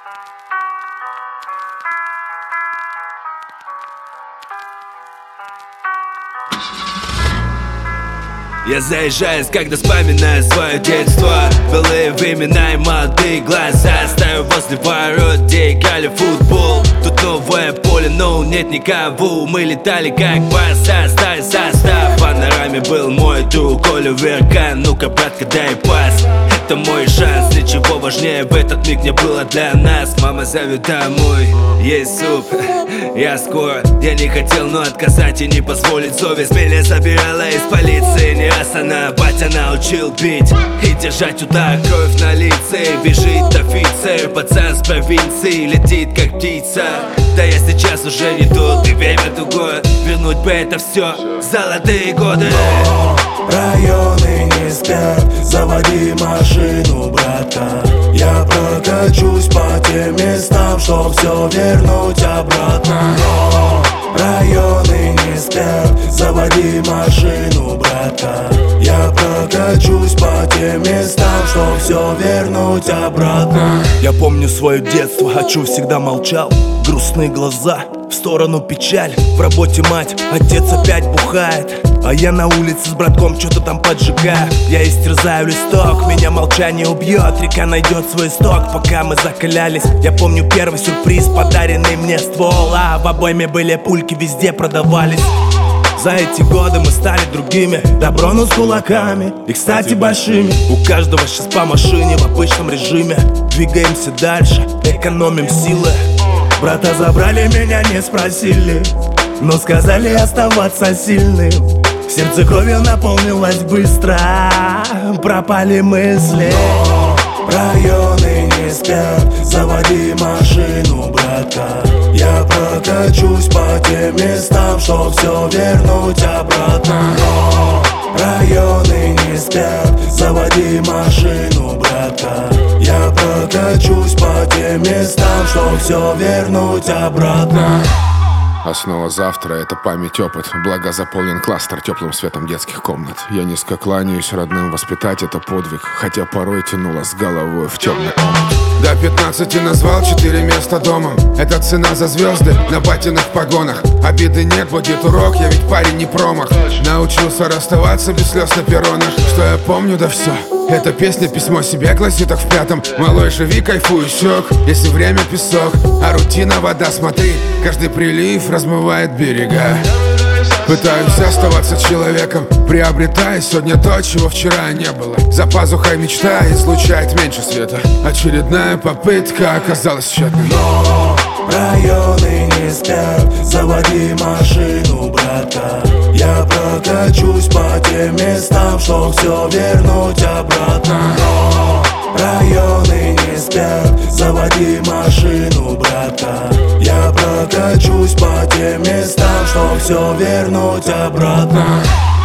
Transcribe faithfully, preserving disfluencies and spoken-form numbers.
Я заезжаюсь, когда вспоминаю свое детство, былые времена и молодые глаза. Стою возле ворот, где играли в футбол. Тут новое поле, но нет никого. Мы летали как парса, старый состав. В панораме был мой друг Оливер Кан. Ну-ка, братка, дай пас, это мой шанс. Ничего важнее в этот миг не было для нас. Мама зовет домой, есть суп, я скоро. Я не хотел, но отказать и не позволить. Совесть меня забирала из полиции. Не раз она, батя научил бить и держать удар, кровь на лице. Бежит офицер, пацан с провинции, летит как птица. Да я сейчас уже не тут, и время другое. Вернуть бы это все, золотые годы. Но районы не спят, заводи машину, братан. Я прокачусь по тем местам, чтоб все вернуть обратно. Но районы не спят, заводи машину, братан. Я прокачусь по тем местам, чтоб все вернуть обратно. Я помню свое детство, хочу всегда молчал. Грустные глаза, в сторону печаль. В работе мать, отец опять бухает, а я на улице с братком что-то там поджигаю. Я истерзаю листок, меня молчание убьет. Река найдет свой исток, пока мы закалялись. Я помню первый сюрприз, подаренный мне ствол. А в обойме были пульки, везде продавались. За эти годы мы стали другими. Добро, но с кулаками, и, кстати, большими. У каждого сейчас по машине в обычном режиме. Двигаемся дальше, экономим силы. Брата забрали, меня не спросили, но сказали оставаться сильным. Сердце кровью наполнилось быстро, пропали мысли. Но районы не спят, заводи машину, братан. Я прокачусь по тем местам, чтоб все вернуть обратно. Но районы не спят, заводи машину, братан. Я прокачусь по тем местам, чтоб все вернуть обратно. Основа завтра — это память, опыт. Благо заполнен кластер теплым светом детских комнат. Я низко кланяюсь родным, воспитать это подвиг, хотя порой тянуло с головой в темный омут. До пятнадцати назвал четыре места домом. Это цена за звезды на батиных погонах. Обиды нет, будет урок, я ведь парень не промах. Научился расставаться без слез на перронах. Что я помню, да все. Эта песня письмо себе гласит, так в пятом. Малой, живи, кайфуй, щек, если время песок, а рутина вода, смотри, каждый прилив размывает берега. Пытаюсь оставаться человеком, приобретая сегодня то, чего вчера не было. За пазухой мечта излучает меньше света. Очередная попытка оказалась тщетной. Но районы не спят, заводи машину, братан. Я прокачусь по тем местам, чтоб все вернуть обратно. Но районы не спят, заводи машину, братан. Я прокачусь по тем местам, чтоб все вернуть обратно.